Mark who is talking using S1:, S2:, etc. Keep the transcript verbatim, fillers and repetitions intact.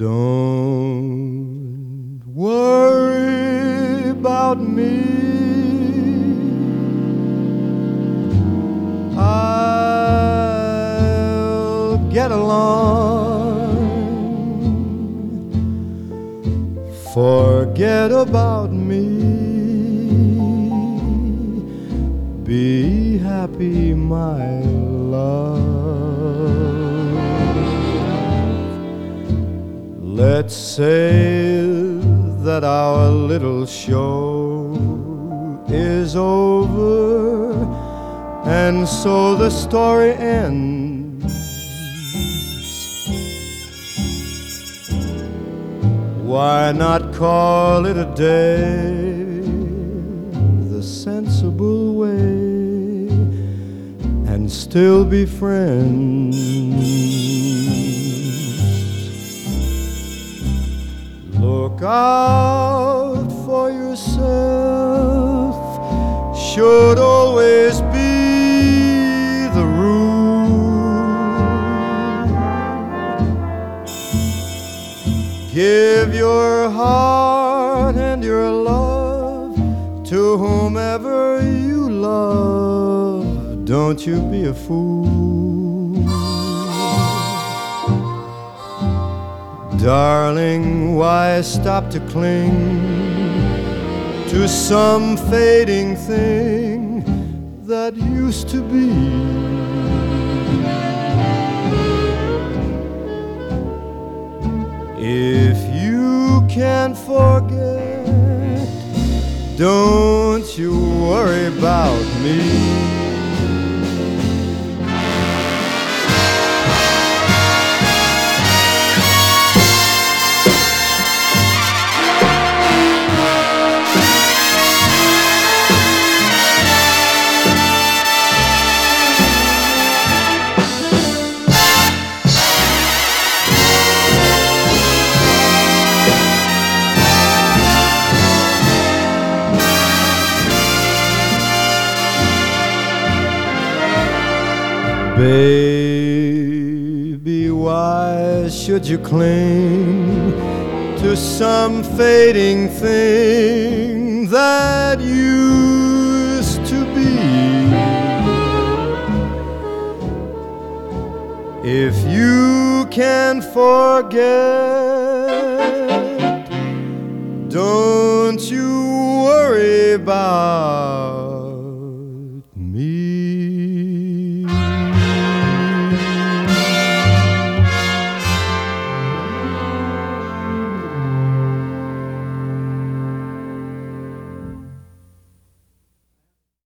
S1: Don't worry about me. I'll get along. Forget about me. Be happy, my love. Let's say that our little show is over, and so the story ends. Why not call it a day the sensible way and still be friends? Look out for yourself should always be the rule. Give your heart and your love to whomever you love. Don't you be a fool. Darling, why stop to cling to some fading thing that used to be? If you can't forget, don't you worry about me. Baby, why should you cling to some fading thing that used to be? If you can forget, don't you worry about